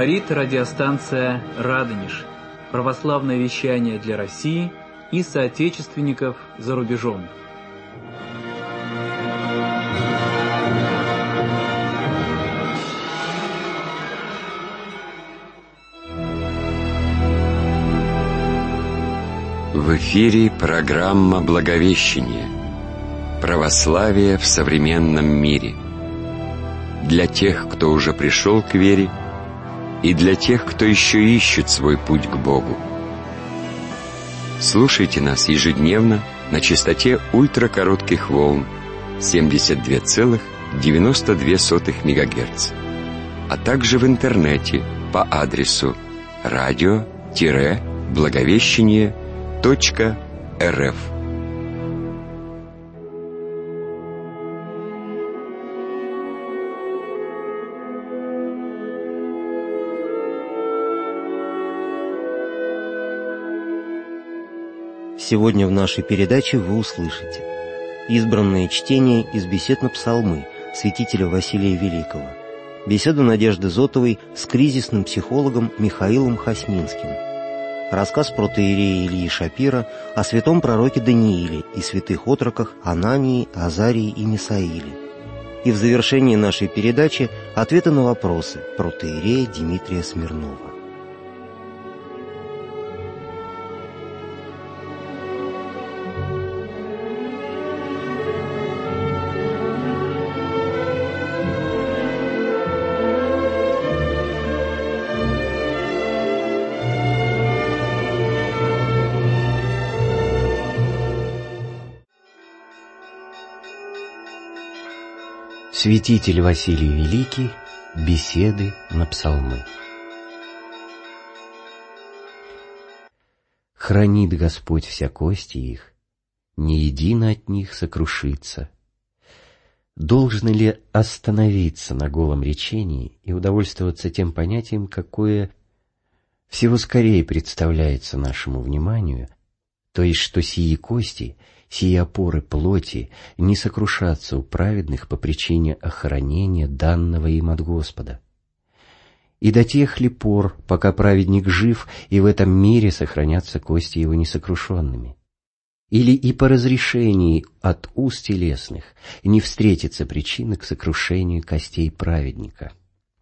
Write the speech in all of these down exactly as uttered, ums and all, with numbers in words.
Говорит радиостанция «Радонеж». Православное вещание для России и соотечественников за рубежом. В эфире программа «Благовещение. Православие в современном мире». Для тех, кто уже пришел к вере, и для тех, кто еще ищет свой путь к Богу. Слушайте нас ежедневно на частоте ультракоротких волн семьдесят два целых девяносто две сотых мегагерца, а также в интернете по адресу радио-благовещение точка рф. Сегодня в нашей передаче вы услышите избранное чтение из бесед на псалмы святителя Василия Великого, беседу Надежды Зотовой с кризисным психологом Михаилом Хасминским, рассказ протоиерея Ильи Шапира о святом пророке Данииле и святых отроках Анании, Азарии и Мисаиле. И в завершении нашей передачи ответы на вопросы протоиерея Дмитрия Смирнова. Святитель Василий Великий. Беседы на псалмы. Хранит Господь вся кости их, не едино от них сокрушится. Должно ли остановиться на голом речении и удовольствоваться тем понятием, какое всего скорее представляется нашему вниманию, то есть что сии кости, сии опоры плоти не сокрушатся у праведных по причине охранения данного им от Господа. И до тех ли пор, пока праведник жив, и в этом мире сохранятся кости его несокрушенными? Или и по разрешении от уст телесных не встретится причина к сокрушению костей праведника?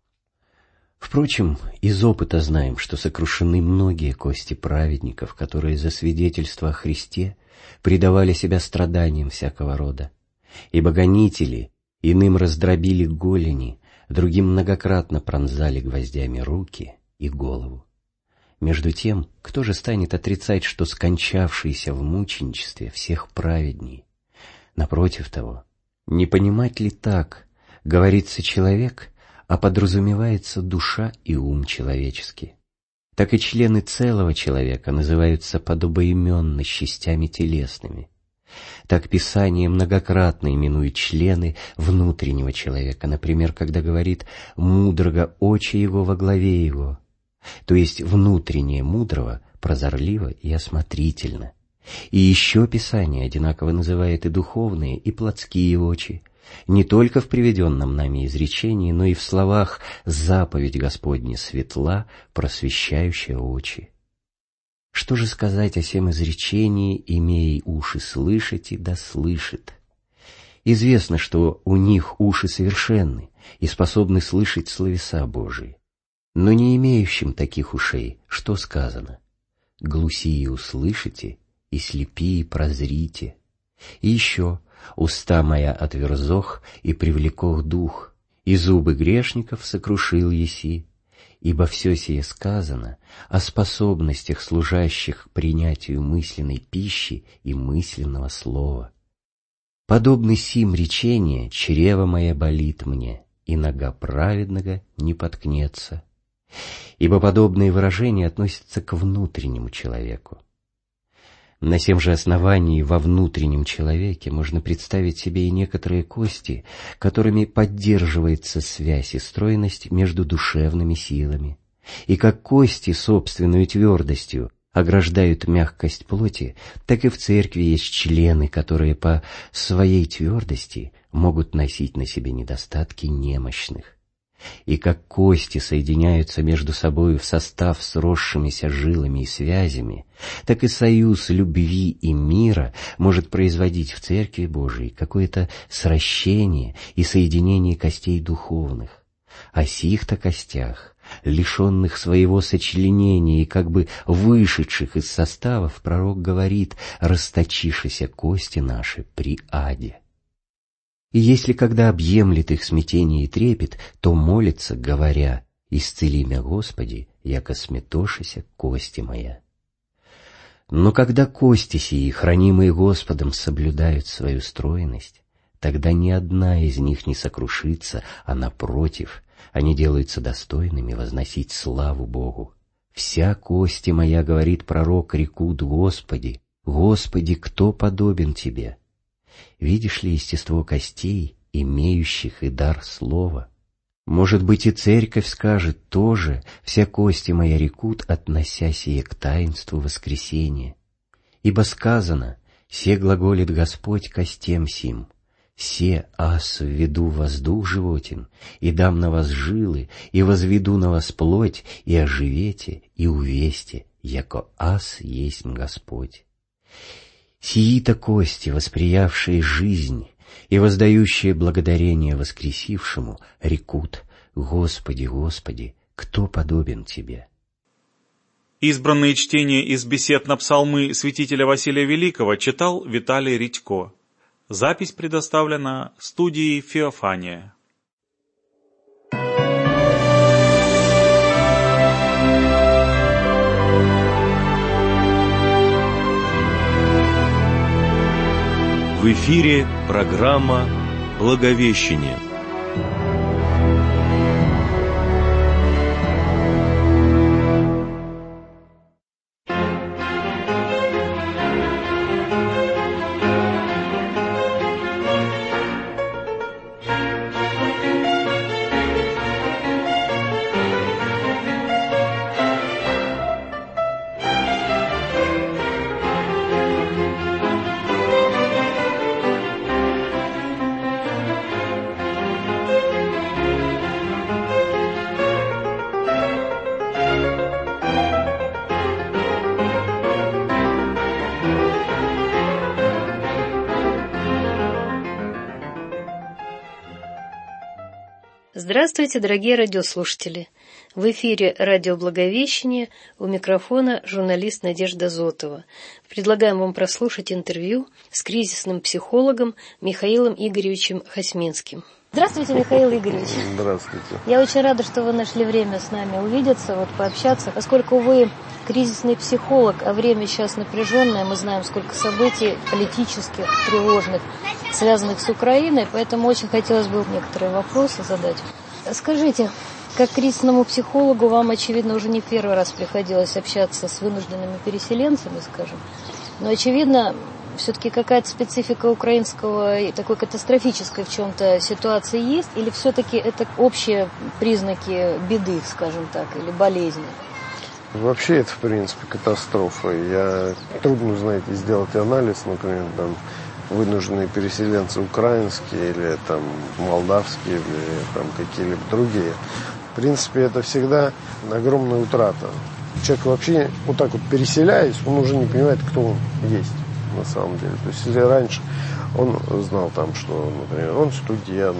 Впрочем, из опыта знаем, что сокрушены многие кости праведников, которые за свидетельство о Христе предавали себя страданиям всякого рода. Ибо гонители иным раздробили голени, другим многократно пронзали гвоздями руки и голову. Между тем, кто же станет отрицать, что скончавшийся в мученичестве всех праведней? Напротив того, не понимать ли так, говорится человек, а подразумевается душа и ум человеческий? Так и члены целого человека называются подобоименно частями телесными. Так Писание многократно именует члены внутреннего человека, например, когда говорит «мудрого очи его во главе его», то есть внутреннее мудрого прозорливо и осмотрительно. И еще Писание одинаково называет и духовные, и плотские очи, не только в приведенном нами изречении, но и в словах «заповедь Господня светла, просвещающая очи». Что же сказать о сем изречении «имей уши слышите, да слышит»? Известно, что у них уши совершенны и способны слышать словеса Божии. Но не имеющим таких ушей, что сказано? «Глухие услышите, и слепие прозрите». И еще «уста моя отверзох, и привлекох дух, и зубы грешников сокрушил еси». Ибо все сие сказано о способностях служащих к принятию мысленной пищи и мысленного слова. Подобно сим речение «чрево мое болит мне, и нога праведного не поткнется». Ибо подобные выражения относятся к внутреннему человеку. На сем же основании во внутреннем человеке можно представить себе и некоторые кости, которыми поддерживается связь и стройность между душевными силами, и как кости собственной твердостью ограждают мягкость плоти, так и в церкви есть члены, которые по своей твердости могут носить на себе недостатки немощных. И как кости соединяются между собой в состав сросшимися жилами и связями, так и союз любви и мира может производить в Церкви Божией какое-то сращение и соединение костей духовных. О сих-то костях, лишенных своего сочленения и как бы вышедших из составов, пророк говорит: «Расточишися кости наши при аде». И если когда объемлет их смятение и трепет, то молится, говоря: «Исцели мя, Господи, яко сметошися кости моя». Но когда кости сии, хранимые Господом, соблюдают свою стройность, тогда ни одна из них не сокрушится, а напротив, они делаются достойными возносить славу Богу. «Вся кости моя, — говорит пророк, — рекут: Господи, Господи, кто подобен Тебе?» Видишь ли естество костей, имеющих и дар слова? Может быть, и Церковь скажет тоже: «Вся кости моя рекут, относя сие к таинству воскресения». Ибо сказано: «Се глаголит Господь костем сим, се аз введу в вас дух животин, и дам на вас жилы, и возведу на вас плоть, и оживете, и увесте, яко аз есть Господь». Сии-то кости, восприявшие жизнь и воздающие благодарение воскресившему, рекут: «Господи, Господи, кто подобен Тебе?» Избранные чтения из бесед на псалмы святителя Василия Великого читал Виталий Редько. Запись предоставлена студией «Феофания». В эфире программа «Благовещение». Здравствуйте, дорогие радиослушатели! В эфире радио «Благовещение», у микрофона журналист Надежда Зотова. Предлагаем вам прослушать интервью с кризисным психологом Михаилом Игоревичем Хасминским. Здравствуйте, Михаил Игоревич. Здравствуйте. Я очень рада, что вы нашли время с нами увидеться, вот пообщаться. Поскольку вы кризисный психолог, а время сейчас напряженное, мы знаем, сколько событий политических, тревожных, связанных с Украиной, поэтому очень хотелось бы некоторые вопросы задать. Скажите, как кризисному психологу вам, очевидно, уже не первый раз приходилось общаться с вынужденными переселенцами, скажем, но, очевидно, все-таки какая-то специфика украинского и такой катастрофической в чем-то ситуации есть, или все-таки это общие признаки беды, скажем так, или болезни? Вообще это, в принципе, катастрофа. Я трудно, знаете, сделать анализ, например, там, вынужденные переселенцы украинские или там молдавские или там какие-либо другие. В принципе, это всегда огромная утрата. Человек вообще вот так вот переселяясь, он уже не понимает, кто он есть на самом деле. То есть если раньше он знал там, что, например, он студент,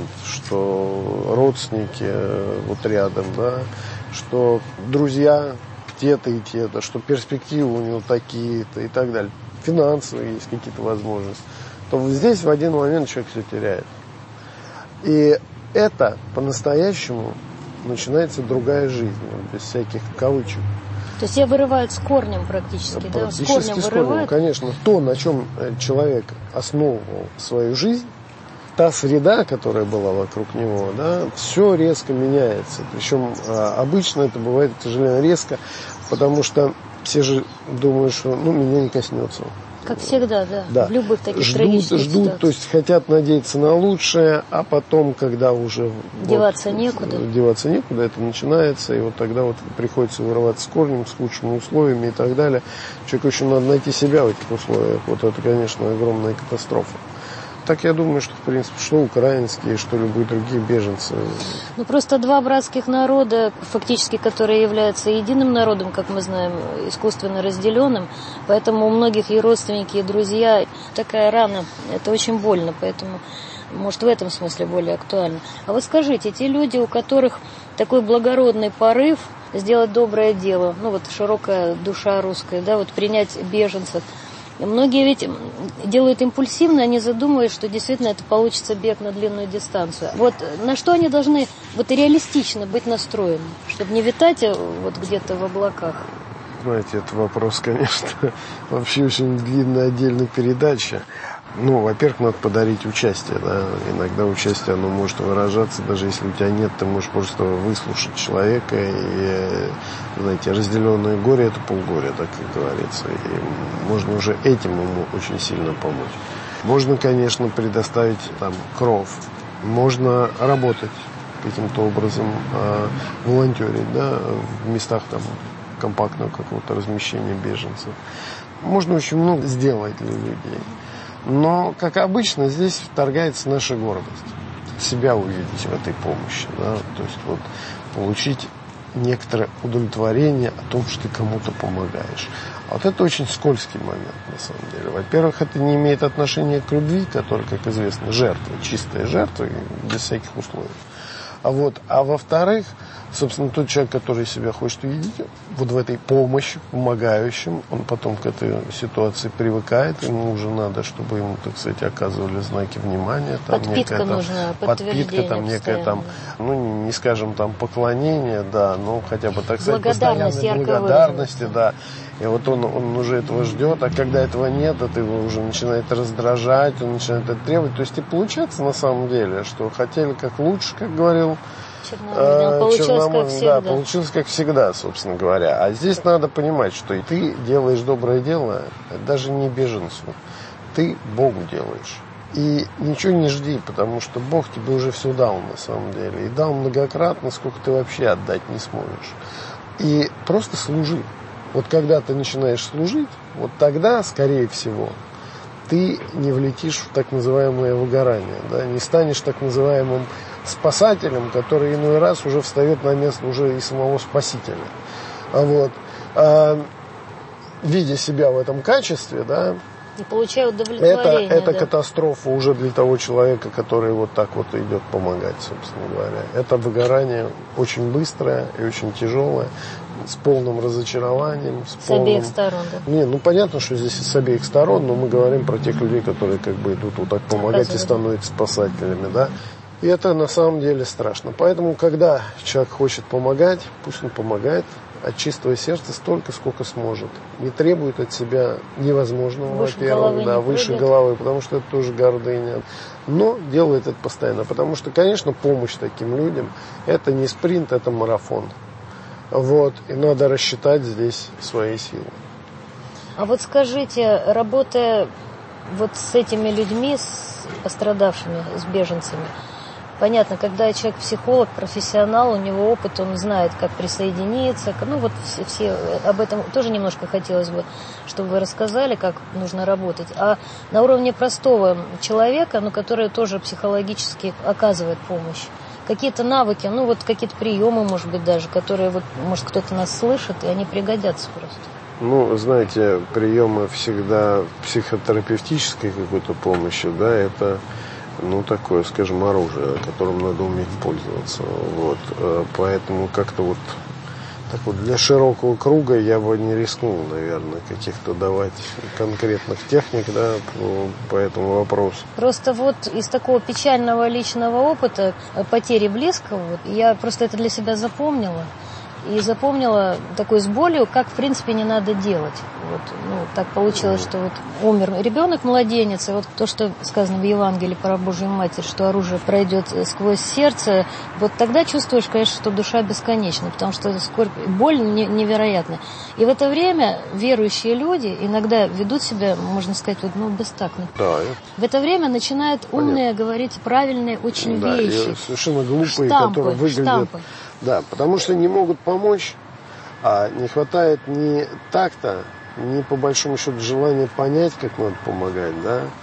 что родственники вот рядом, да, что друзья те-то и те-то, что перспективы у него такие-то и так далее, финансовые есть какие-то возможности, то вот здесь в один момент человек все теряет. И это по-настоящему начинается другая жизнь, без всяких кавычек. То есть ее вырывают с корнем практически, да? Практически с корнем с корнем, вырывают? конечно. То, на чем человек основывал свою жизнь, та среда, которая была вокруг него, да, все резко меняется. Причем обычно это бывает, к сожалению, резко, потому что все же думают, что ну, меня не коснется. Как всегда, да, да. в любых таких ждут, трагических ждут, ситуациях. то есть хотят надеяться на лучшее, а потом, когда уже деваться вот, некуда. Деваться некуда, это начинается, и вот тогда вот приходится вырываться с корнем, с лучшими условиями и так далее. Человеку еще надо найти себя в этих условиях. Вот это, конечно, огромная катастрофа. Так я думаю, что, в принципе, что украинские, что любые другие беженцы. Ну, просто два братских народа, фактически, которые являются единым народом, как мы знаем, искусственно разделенным, поэтому у многих и родственники, и друзья. Такая рана, это очень больно, поэтому, может, в этом смысле более актуально. А вот скажите, те люди, у которых такой благородный порыв сделать доброе дело, ну, вот широкая душа русская, да, вот принять беженцев, многие ведь делают импульсивно, они задумывают, что действительно это получится бег на длинную дистанцию. Вот на что они должны вот реалистично быть настроены, чтобы не витать вот где-то в облаках? Знаете, это вопрос, конечно, вообще очень длинная отдельная передача. Ну, во-первых, надо подарить участие, да. Иногда участие, оно может выражаться, даже если у тебя нет, ты можешь просто выслушать человека. И, знаете, разделенное горе – это полгоря, так как говорится. И можно уже этим ему очень сильно помочь. Можно, конечно, предоставить там кров. Можно работать каким-то образом, э, волонтерить, да, в местах там компактного какого-то размещения беженцев. Можно очень много сделать для людей. Но, как обычно, здесь вторгается наша гордость. Себя увидеть в этой помощи. Да? То есть вот, получить некоторое удовлетворение о том, что ты кому-то помогаешь. А вот это очень скользкий момент, на самом деле. Во-первых, это не имеет отношения к любви, которая, как известно, жертва, чистая жертва, без всяких условий. А, вот, а во-вторых, собственно, тот человек, который себя хочет увидеть вот в этой помощи, помогающим, он потом к этой ситуации привыкает, ему уже надо, чтобы ему, так сказать, оказывали знаки внимания. Там подпитка некая, нужна, там, подпитка, там некое там, ну, не, не скажем там поклонение, да, но хотя бы, так сказать, постоянной благодарности, да. И вот он, он уже этого ждет, а когда этого нет, это его уже начинает раздражать, он начинает это требовать. То есть и получается на самом деле, что хотели как лучше, как говорил Черномырдин, получилось Черномырдин, как всегда. Да, получилось как всегда, собственно говоря. А здесь надо понимать, что и ты делаешь доброе дело, даже не беженцу, ты Богу делаешь. И ничего не жди, потому что Бог тебе уже все дал на самом деле. И дал многократно, сколько ты вообще отдать не сможешь. И просто служи. Вот когда ты начинаешь служить, вот тогда, скорее всего, ты не влетишь в так называемое выгорание, да, не станешь так называемым спасателем, который иной раз уже встает на место уже и самого спасителя. А вот, а, видя себя в этом качестве, да, и получая удовлетворение. Это, это да. катастрофа уже для того человека, который вот так вот идет помогать, собственно говоря. Это выгорание очень быстрое и очень тяжелое, с полным разочарованием. С, с полным... обеих сторон, да? Не, ну понятно, что здесь с обеих сторон, но мы говорим про тех людей, которые как бы идут вот так помогать и становятся спасателями, да. И это на самом деле страшно. Поэтому, когда человек хочет помогать, пусть он помогает от чистого сердца столько, сколько сможет. Не требует от себя невозможного, выше во-первых, головы, да, выше прыгает. головы, потому что это тоже гордыня. Но делает это постоянно, потому что, конечно, помощь таким людям – это не спринт, это марафон. Вот, и надо рассчитать здесь свои силы. А вот скажите, работая вот с этими людьми, с пострадавшими, с беженцами, понятно, когда человек психолог, профессионал, у него опыт, он знает, как присоединиться. Ну вот все, все об этом тоже немножко хотелось бы, чтобы вы рассказали, как нужно работать. А на уровне простого человека, ну, который тоже психологически оказывает помощь, какие-то навыки, ну вот какие-то приемы, может быть, даже, которые, вот, может, кто-то нас слышит, и они пригодятся просто. Ну, знаете, приемы всегда психотерапевтической какой-то помощи, да, это, ну, такое, скажем, оружие, которым надо уметь пользоваться. Вот. Поэтому как-то вот так вот для широкого круга я бы не рискнул, наверное, каких-то давать конкретных техник, да, по, по этому вопросу. Просто вот из такого печального личного опыта потери близкого, вот, я просто это для себя запомнила. И запомнила такой с болью, как в принципе не надо делать. Вот, ну, так получилось, что вот умер ребенок, младенец, и вот то, что сказано в Евангелии про Божью Матерь, что оружие пройдет сквозь сердце, вот тогда чувствуешь, конечно, что душа бесконечна, потому что скорбь, боль невероятная. И в это время верующие люди иногда ведут себя, можно сказать, вот, ну, бестактно. Да. В это время начинают умные Понятно. Говорить правильные очень да, вещи. Совершенно глупые, штампы, которые выглядят... Штампы. Да, потому что не могут помочь, а не хватает ни такта, ни по большому счету желания понять, как надо помогать, да,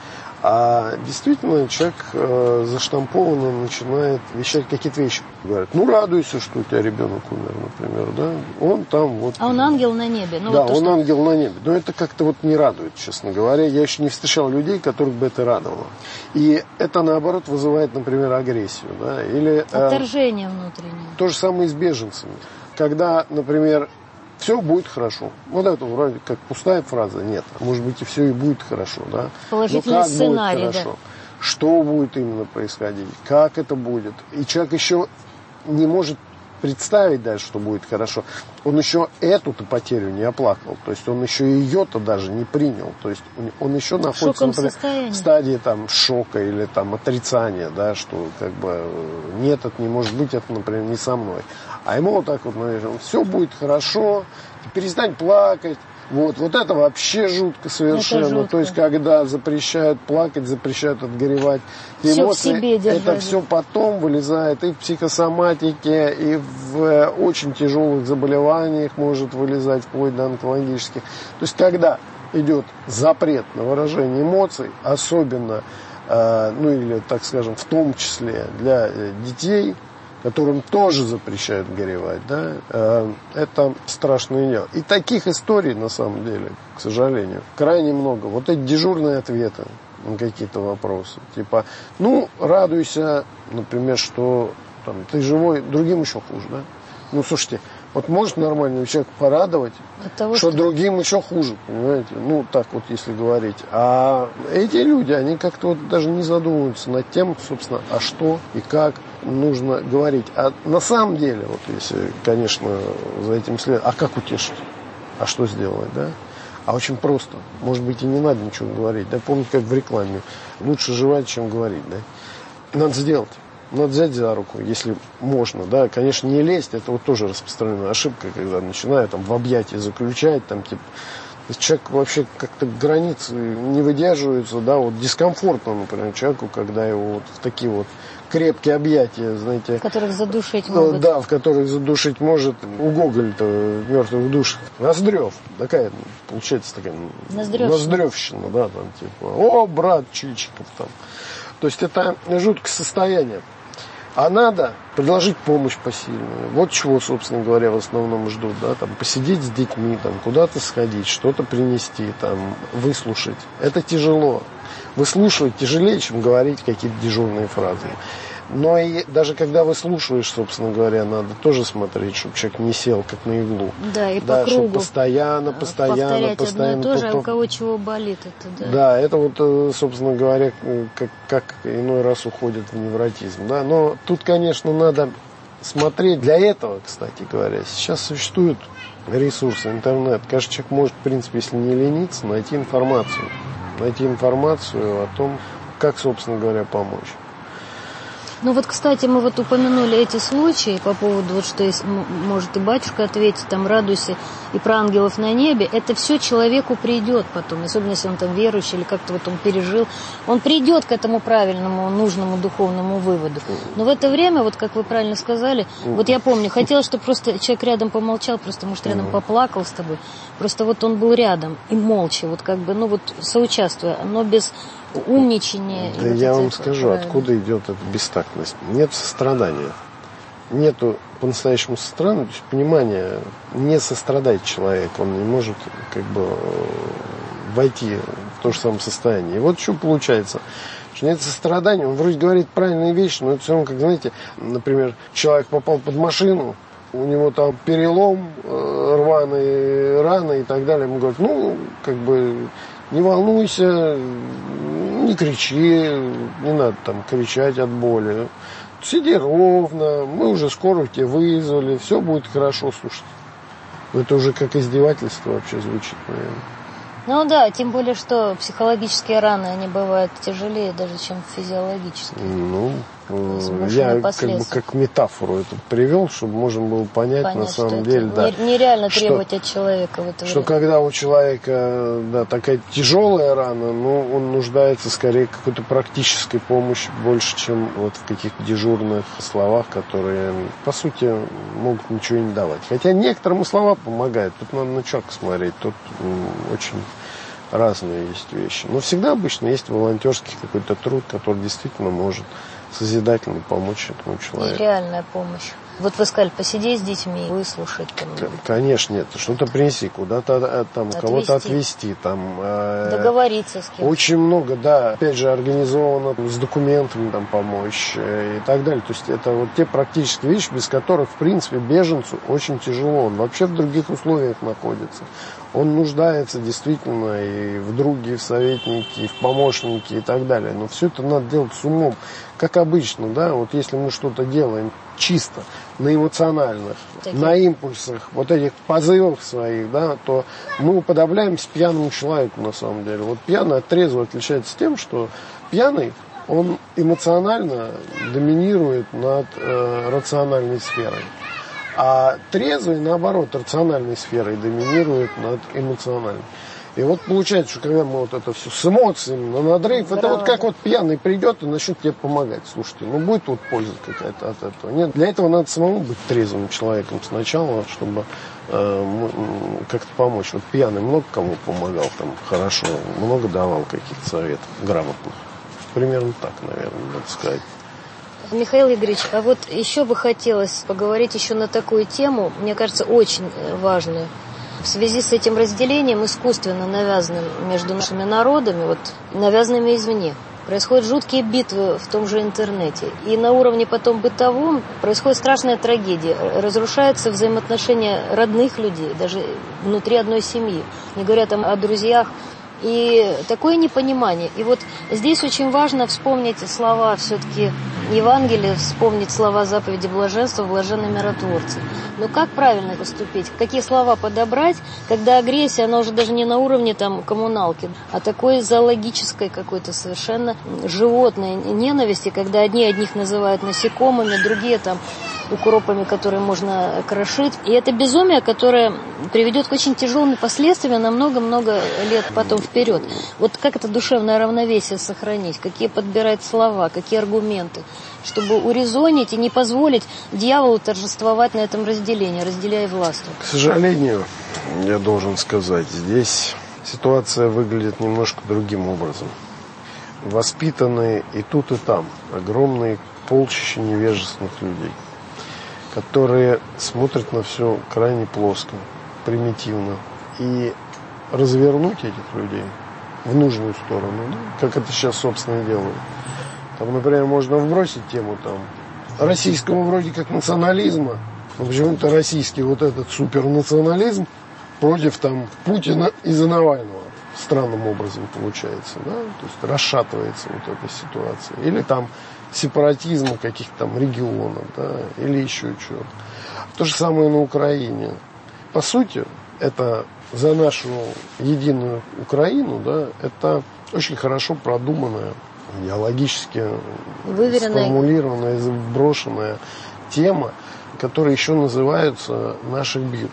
А действительно человек э, заштампованно начинает вещать какие-то вещи. Говорят, ну радуйся, что у тебя ребенок умер, например, да? Он там вот... А он ангел на небе. Ну, да, вот то, он что... ангел на небе. Но это как-то вот не радует, честно говоря. Я еще не встречал людей, которых бы это радовало. И это, наоборот, вызывает, например, агрессию. Да? Или, отторжение э, внутреннее. То же самое и с беженцами. Когда, например, все будет хорошо. Вот это вроде как пустая фраза. Нет. Может быть, и все и будет хорошо. Да? Положительный как сценарий, будет хорошо? Да. Что будет именно происходить? Как это будет? И человек еще не может представить даже, что будет хорошо. Он еще эту-то потерю не оплакал. То есть он еще ее-то даже не принял. То есть он еще находится, например, в стадии там, шока или там, отрицания, да, что как бы нет, это не может быть, это, например, не со мной. А ему вот так вот, наверное, все будет хорошо, перестань плакать. Вот, вот это вообще жутко совершенно. Жутко. То есть, когда запрещают плакать, запрещают отгоревать. Все эмоции, в себе держать. Это все потом вылезает и в психосоматике, и в очень тяжелых заболеваниях может вылезать, вплоть до онкологических. То есть, когда идет запрет на выражение эмоций, особенно, э, ну или, так скажем, в том числе для детей, которым тоже запрещают горевать, да, э, это страшное дело. И таких историй, на самом деле, к сожалению, крайне много. Вот эти дежурные ответы на какие-то вопросы. Типа, ну, радуйся, например, что там, ты живой, другим еще хуже, да. Ну, слушайте, вот может нормальный человек порадовать, того, что, что другим еще хуже, понимаете? Ну, так вот, если говорить. А эти люди, они как-то вот даже не задумываются над тем, собственно, а что и как нужно говорить. А на самом деле, вот если, конечно, за этим следует, а как утешить? А что сделать, да? А очень просто. Может быть, и не надо ничего говорить. Да, помните, как в рекламе. Лучше жевать, чем говорить, да? Надо сделать. Надо взять за руку, если можно, да, конечно, не лезть, это вот тоже распространенная ошибка, когда начинают там в объятия заключать, там, типа, человек вообще как-то границы не выдерживается, да, вот дискомфортно, например, человеку, когда его вот в такие вот крепкие объятия, знаете. В которых задушить могут. Да, в которых задушить может. У Гоголя-то «Мертвых душ» Ноздрев, такая, получается, такая ноздревщина, да, там, типа, о, брат Чичиков, там. То есть это жуткое состояние. А надо предложить помощь посильную. Вот чего, собственно говоря, в основном ждут. Да? Там, посидеть с детьми, там, куда-то сходить, что-то принести, там, выслушать. Это тяжело. Выслушивать тяжелее, чем говорить какие-то дежурные фразы. Но и даже когда выслушиваешь, собственно говоря, надо тоже смотреть, чтобы человек не сел как на иглу. Да, и да, по кругу. Постоянно, постоянно, повторять постоянно. одно и то же, а у кого чего болит это, да. Да, это вот, собственно говоря, как, как иной раз уходит в невротизм. Да? Но тут, конечно, надо смотреть. Для этого, кстати говоря, сейчас существуют ресурсы, интернет. Каждый человек может, в принципе, если не лениться, найти информацию. Найти информацию о том, как, собственно говоря, помочь. Ну вот, кстати, мы вот упомянули эти случаи по поводу, вот что есть, может и батюшка ответить, там, радуйся, и про ангелов на небе. Это все человеку придет потом, особенно если он там верующий или как-то вот он пережил. Он придет к этому правильному, нужному духовному выводу. Но в это время, вот как вы правильно сказали, вот я помню, хотела, чтобы просто человек рядом помолчал, просто, может, рядом поплакал с тобой. Просто вот он был рядом и молча, вот как бы, ну вот соучаствуя, но без умничания. Да я вам скажу, откуда идет эта бестактность. Нет сострадания. Нету по-настоящему сострадания, то есть понимания, не сострадать человек, он не может как бы войти в то же самое состояние. И вот что получается. Что нет сострадания, он вроде говорит правильные вещи, но это все равно, как, знаете, например, человек попал под машину, у него там перелом, рваные раны и так далее. Ему говорят, ну, как бы, не волнуйся, не кричи, не надо там кричать от боли. Сиди ровно, мы уже скоро тебя вызвали, все будет хорошо, слушай. Это уже как издевательство вообще звучит, наверное. Ну да, тем более, что психологические раны, они бывают тяжелее даже, чем физиологические. Ну, я как бы как метафору это привел, чтобы можно было понять, понять на самом деле, да, нереально требовать что, от человека в это что время. Когда у человека, да, такая тяжелая рана, ну, он нуждается скорее в какой-то практической помощи больше, чем вот в каких-то дежурных словах, которые, по сути, могут ничего не давать. Хотя некоторым слова помогают. Тут надо на человека смотреть. Тут м, очень разные есть вещи. Но всегда обычно есть волонтерский какой-то труд, который действительно может созидательно помочь этому человеку. И реальная помощь. Вот вы сказали, посидеть с детьми, выслушать. Там. Конечно, нет. Что-то принеси, куда-то там, кого-то отвезти. Там, э, договориться с кем-то. Очень много, да. Опять же, организовано с документами там, помочь э, и так далее. То есть это вот те практические вещи, без которых, в принципе, беженцу очень тяжело. Он вообще в других условиях находится. Он нуждается действительно и в друге, и в советнике, и в помощнике и так далее. Но все это надо делать с умом. Как обычно, да, вот если мы что-то делаем чисто, на эмоциональных, Такие. на импульсах, вот этих позывов своих, да, то мы уподобляемся пьяному человеку на самом деле. Вот пьяный от трезвого отличается тем, что пьяный, он эмоционально доминирует над э, рациональной сферой. А трезвый, наоборот, рациональной сферой доминирует над эмоциональной. И вот получается, что когда мы вот это все с эмоциями, на надрыв, это вот как вот пьяный придет и начнет тебе помогать. Слушайте, ну будет вот польза какая-то от этого. Нет, для этого надо самому быть трезвым человеком сначала, чтобы э, как-то помочь. Вот пьяный много кому помогал там хорошо, много давал каких-то советов грамотных. Примерно так, наверное, надо сказать. Михаил Игоревич, а вот еще бы хотелось поговорить еще на такую тему, мне кажется, очень важную. В связи с этим разделением, искусственно навязанным между нашими народами, вот, навязанными извне, происходят жуткие битвы в том же интернете. И на уровне потом бытовом происходит страшная трагедия. Разрушаются взаимоотношения родных людей, даже внутри одной семьи. Не говоря там о друзьях. И такое непонимание. И вот здесь очень важно вспомнить слова все-таки Евангелия, вспомнить слова заповеди блаженства, блаженны миротворцы. Но как правильно поступить? Какие слова подобрать, когда агрессия, она уже даже не на уровне там коммуналки, а такой зоологической какой-то совершенно животной ненависти, когда одни одних называют насекомыми, другие там укропами, которые можно крошить. И это безумие, которое приведет к очень тяжелым последствиям на много-много лет потом вперед. Вот как это душевное равновесие сохранить? Какие подбирать слова, какие аргументы, чтобы урезонить и не позволить дьяволу торжествовать на этом разделении, разделяя власть? К сожалению, я должен сказать, здесь ситуация выглядит немножко другим образом. Воспитанные и тут, и там огромные полчища невежественных людей, которые смотрят на все крайне плоско, примитивно. И развернуть этих людей в нужную сторону, да, как это сейчас, собственно, и делают. Там, например, можно вбросить тему там российского вроде как национализма, но почему-то российский вот этот супернационализм против там Путина из-за Навального. Странным образом получается, да, то есть расшатывается вот эта ситуация. Или там сепаратизма каких-то там регионов, да, или еще чего-то. То же самое на Украине. По сути, это за нашу единую Украину, да, это очень хорошо продуманная, идеологически Выверенная. сформулированная, брошенная тема, которая еще называется «Наших бьют».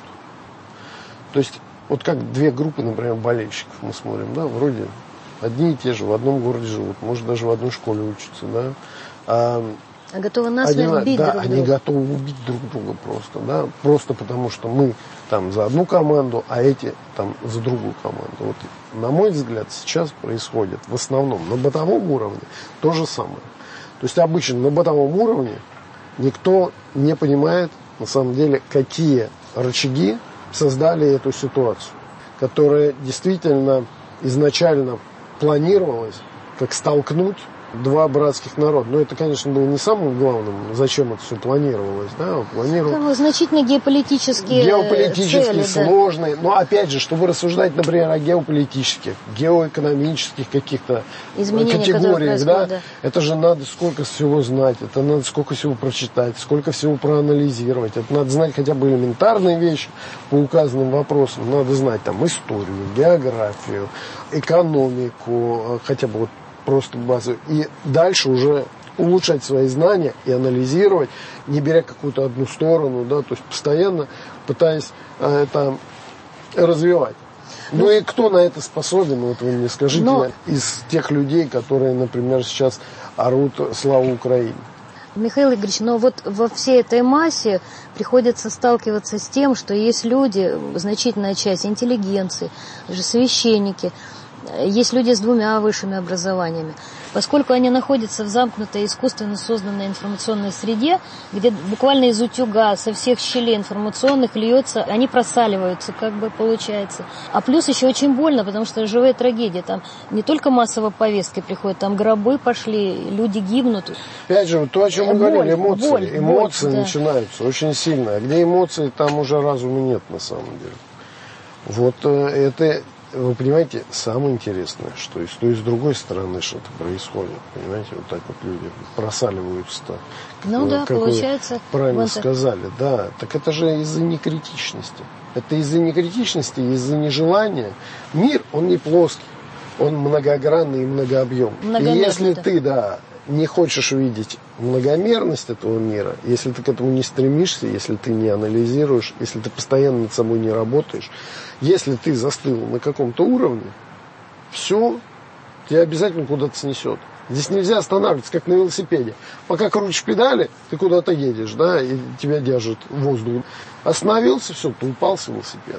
То есть, вот как две группы, например, болельщиков мы смотрим, да, вроде одни и те же, в одном городе живут, может, даже в одной школе учатся, да. А, а готовы насмерть они, бить да, друг они друга. готовы убить друг друга просто, да, просто потому что мы там за одну команду, а эти там за другую команду. Вот, на мой взгляд, сейчас происходит в основном на бытовом уровне то же самое. То есть обычно на бытовом уровне никто не понимает, на самом деле, какие рычаги создали эту ситуацию, которая действительно изначально планировалась как столкнуть два братских народа. Но это, конечно, было не самым главным, зачем это все планировалось. Да? Планировалось... Там значительно геополитические Геополитически цели, сложные. Да. Но опять же, чтобы рассуждать, например, о геополитических, геоэкономических каких-то категориях, да, да, это же надо сколько всего знать, это надо сколько всего прочитать, сколько всего проанализировать. Это надо знать хотя бы элементарные вещи по указанным вопросам. Надо знать там историю, географию, экономику, хотя бы вот просто базовый. И дальше уже улучшать свои знания и анализировать, не беря какую-то одну сторону, да, то есть постоянно пытаясь а, это развивать. Ну, ну и кто на это способен, вот вы мне скажите, но... из тех людей, которые, например, сейчас орут «Слава Украине». Михаил Игоревич, но вот во всей этой массе приходится сталкиваться с тем, что есть люди, значительная часть интеллигенции, даже священники, есть люди с двумя высшими образованиями. Поскольку они находятся в замкнутой, искусственно созданной информационной среде, где буквально из утюга, со всех щелей информационных льется, они просаливаются, как бы получается. А плюс еще очень больно, потому что живая трагедия. Там не только массово повестки приходят, там гробы пошли, люди гибнут. Опять же, то, о чем мы боль, говорили, эмоции. Боль, эмоции боль, да. начинаются очень сильно. А где эмоции, там уже разума нет на самом деле. Вот это... Вы понимаете, самое интересное, что и с той, и с другой стороны что-то происходит. Понимаете, вот так вот люди просаливаются. Ну да, как получается. Вы правильно вот сказали, да. Так это же из-за некритичности. Это из-за некритичности, из-за нежелания. Мир, он не плоский, он многогранный и многообъемный. И если ты, да, не хочешь видеть многомерность этого мира, если ты к этому не стремишься, если ты не анализируешь, если ты постоянно над собой не работаешь, если ты застыл на каком-то уровне, все, тебя обязательно куда-то снесет. Здесь нельзя останавливаться, как на велосипеде. Пока крутишь педали, ты куда-то едешь, да, и тебя держит воздух. Остановился, все, ты упал с велосипеда.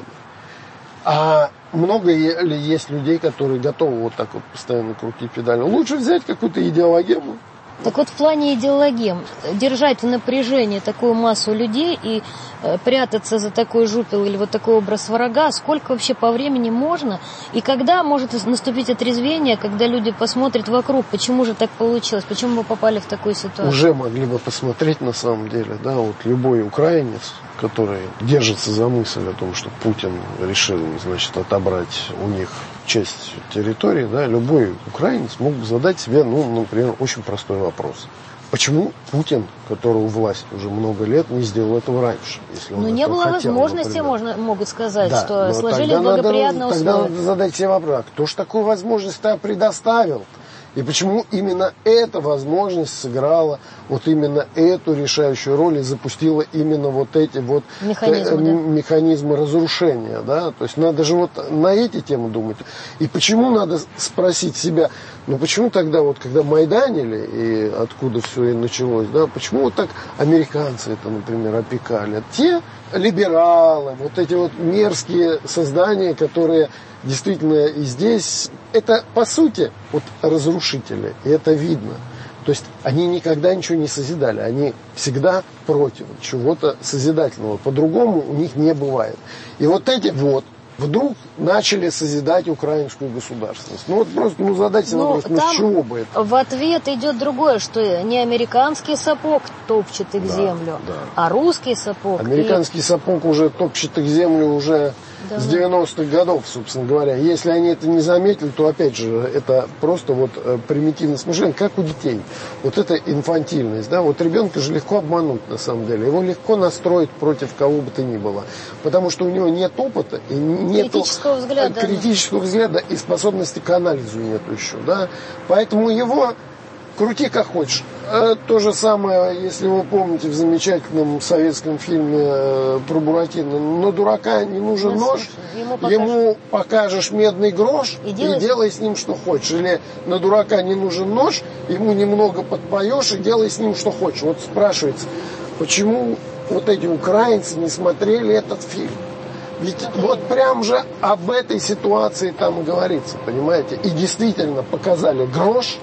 А много ли есть людей, которые готовы вот так вот постоянно крутить педали? Лучше взять какую-то идеологему. Так вот, в плане идеологем, держать в напряжении такую массу людей и э, прятаться за такой жупел или вот такой образ врага, сколько вообще по времени можно? И когда может наступить отрезвение, когда люди посмотрят вокруг, почему же так получилось, почему мы попали в такую ситуацию? Уже могли бы посмотреть на самом деле, да, вот любой украинец, который держится за мысль о том, что Путин решил, значит, отобрать у них часть территории, да, любой украинец мог бы задать себе, ну, например, очень простой вопрос. Почему Путин, которого власть уже много лет, не сделал этого раньше? Если он ну, не было хотел, возможности, например. можно, могут сказать, да, что сложились благоприятные условия. Тогда надо задать себе вопрос, а кто же такую возможность-то предоставил? И почему именно эта возможность сыграла вот именно эту решающую роль и запустила именно вот эти вот механизмы, э, да. механизмы разрушения, да? То есть надо же вот на эти темы думать. И почему надо спросить себя, ну почему тогда вот когда майданили и откуда все и началось, да, почему вот так американцы это, например, опекали? Те либералы, вот эти вот мерзкие создания, которые действительно и здесь, это по сути вот разрушители, и это видно. То есть они никогда ничего не созидали, они всегда против чего-то созидательного. По-другому у них не бывает. И вот эти вот вдруг начали созидать украинскую государственность. Ну вот просто ну, задайте ну, вопрос, ну с чего бы это? В ответ идет другое, что не американский сапог топчет их да, землю, да. а русский сапог. Американский и... сапог уже топчет их землю уже да, с девяностых годов, собственно говоря. Если они это не заметили, то опять же это просто вот примитивность мышления, как у детей. Вот это инфантильность, да, вот ребенка же легко обмануть на самом деле. Его легко настроить против кого бы то ни было. Потому что у него нет опыта и нет критического взгляда, критического да. взгляда и способности к анализу нету еще, да. Поэтому его крути как хочешь. А то же самое, если вы помните в замечательном советском фильме э, про Буратино, на дурака не нужен ну, нож, ему покажешь. ему покажешь медный грош и делай... и делай с ним что хочешь. Или на дурака не нужен нож, ему немного подпоешь и делай с ним что хочешь. Вот спрашивается, почему вот эти украинцы не смотрели этот фильм? Ведь вот прям же об этой ситуации там и говорится, понимаете? И действительно показали грош,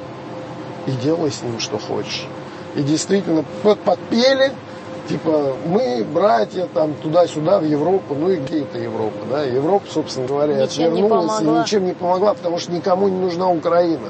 и делай с ним что хочешь. И действительно вот подпели, типа мы братья там туда-сюда в Европу, ну и где это Европа, да? Европа, собственно говоря, ничем отвернулась и ничем не помогла, потому что никому не нужна Украина.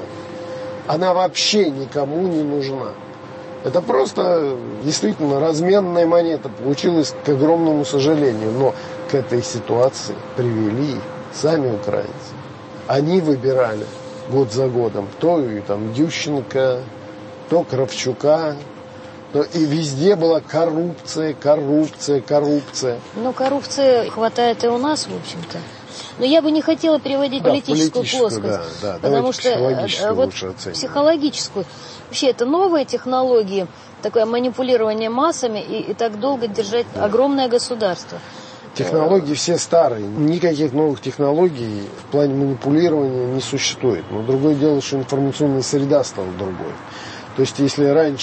Она вообще никому не нужна. Это просто действительно разменная монета получилась, к огромному сожалению, но к этой ситуации привели сами украинцы. Они выбирали год за годом, то и там Ющенко, то Кравчука, то и везде была коррупция, коррупция, коррупция. Ну, коррупции хватает и у нас, в общем-то. Но я бы не хотела переводить да, политическую, политическую плоскость, да, да. Потому что психологическую вот лучше оценивать. Психологическую. Вообще, это новые технологии, такое манипулирование массами и, и так долго держать да. огромное государство. Технологии все старые. Никаких новых технологий в плане манипулирования не существует. Но другое дело, что информационная среда стала другой. То есть, если раньше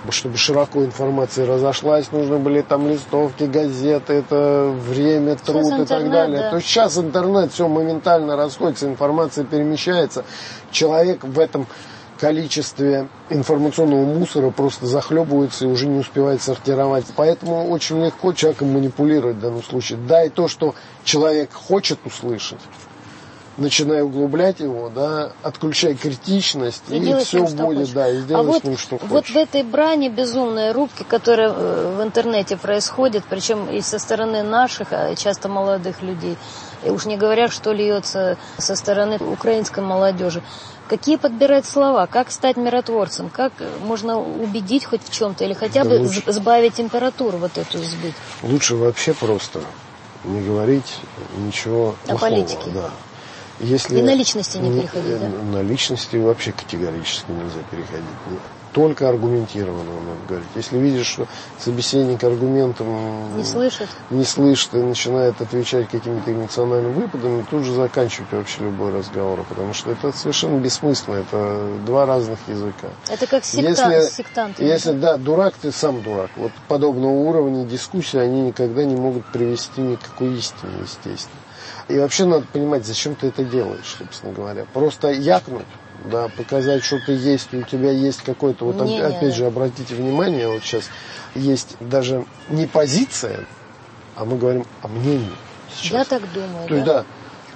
Чтобы широко информация разошлась, нужны были там листовки, газеты, это время, труд сейчас и так интернет, далее. да. То есть сейчас интернет, все моментально расходится, информация перемещается. Человек в этом количестве информационного мусора просто захлебывается и уже не успевает сортировать. Поэтому очень легко человеком манипулировать в данном случае. Да, и то, что человек хочет услышать, начинай углублять его, да, отключай критичность, и, и все ним, будет, да, и сделай а вот, с ним, что хочешь. Вот в этой брани безумной рубки, которая в интернете происходит, причем и со стороны наших, а часто молодых людей, и уж не говоря, что льется со стороны украинской молодежи, какие подбирать слова, как стать миротворцем, как можно убедить хоть в чем-то, или хотя да бы лучше, сбавить температуру вот эту сбить. Лучше вообще просто не говорить ничего о плохого, политике. Да. Если и на личности не переходить, да? На личности вообще категорически нельзя переходить. Только аргументированно надо говорить. Если видишь, что собеседник аргументом не слышит, не слышит и начинает отвечать какими-то эмоциональными выпадами, тут же заканчивать вообще любой разговор, потому что это совершенно бессмысленно, это два разных языка. Это как секта... если, сектанты. Если, да, дурак, ты сам дурак. Вот подобного уровня дискуссии, они никогда не могут привести ни к какой истине, естественно. И вообще надо понимать, зачем ты это делаешь, собственно говоря. Просто якнуть, да, показать, что ты есть, у тебя есть какой-то, вот не, опять не, же, обратите внимание, вот сейчас есть даже не позиция, а мы говорим о мнении сейчас. Я так думаю, То есть, да. да,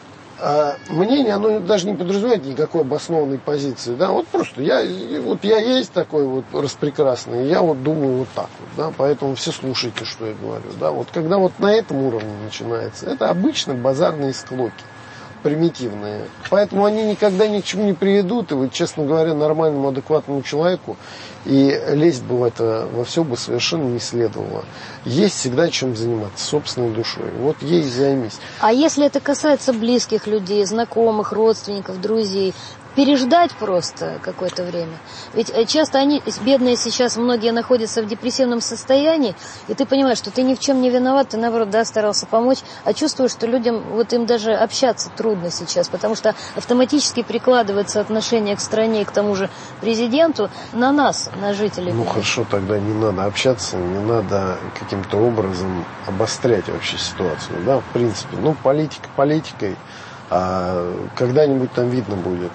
а мнение, оно даже не подразумевает никакой обоснованной позиции, да, вот просто я, вот я есть такой вот распрекрасный, я вот думаю вот так вот, да, поэтому все слушайте, что я говорю, да, вот когда вот на этом уровне начинается, это обычно базарные склоки, примитивные, поэтому они никогда ни к чему не приведут, и вот, честно говоря, нормальному, адекватному человеку и лезть бы в это во все бы совершенно не следовало. Есть всегда чем заниматься, собственной душой. Вот ей и займись. А если это касается близких людей, знакомых, родственников, друзей, переждать просто какое-то время. Ведь часто они, бедные сейчас, многие находятся в депрессивном состоянии, и ты понимаешь, что ты ни в чем не виноват, ты, наоборот, да, старался помочь, а чувствуешь, что людям, вот им даже общаться трудно сейчас, потому что автоматически прикладывается отношение к стране и к тому же президенту на нас, на жителей. Ну, хорошо, тогда не надо общаться, не надо каким-то образом обострять вообще ситуацию, да, в принципе. Ну, политика политикой. А когда-нибудь там видно будет,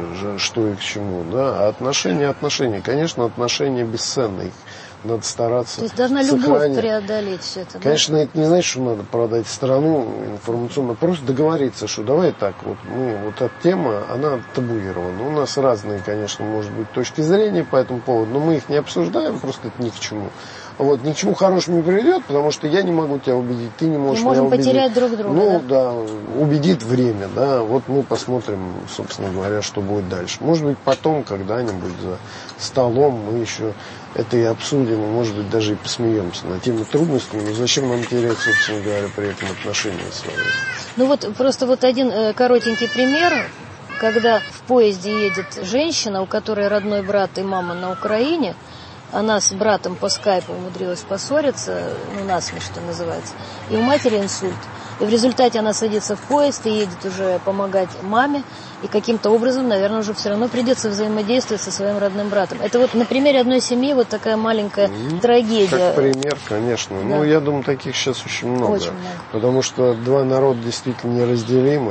что и к чему, да. А отношения, отношения, конечно, отношения бесценные, их надо стараться. То есть должна сохранять. Любовь преодолеть все это. Конечно, да? это не значит, что надо продать страну информационно, просто договориться, что давай так, вот мы, вот эта тема, она табуирована. У нас разные, конечно, может быть, точки зрения по этому поводу, но мы их не обсуждаем, просто это ни к чему. Вот, ни к чему хорошему не приведет, потому что я не могу тебя убедить, ты не можешь мы можем меня убедить. потерять друг друга. Ну, да? да, убедит время, да, вот мы посмотрим, собственно говоря, что будет дальше. Может быть, потом, когда-нибудь за столом мы еще это и обсудим, и, может быть, даже и посмеемся над теми трудностями, но зачем нам терять, собственно говоря, при этом отношения свои. Ну вот, просто вот один э, коротенький пример. Когда в поезде едет женщина, у которой родной брат и мама на Украине, она с братом по скайпу умудрилась поссориться, ну, насмех, что называется, и у матери инсульт. И в результате она садится в поезд и едет уже помогать маме, и каким-то образом, наверное, уже все равно придется взаимодействовать со своим родным братом. Это вот на примере одной семьи вот такая маленькая mm-hmm. трагедия. Как пример, конечно. Да. Ну, я думаю, таких сейчас очень много. Очень много. Потому что два народа действительно неразделимы,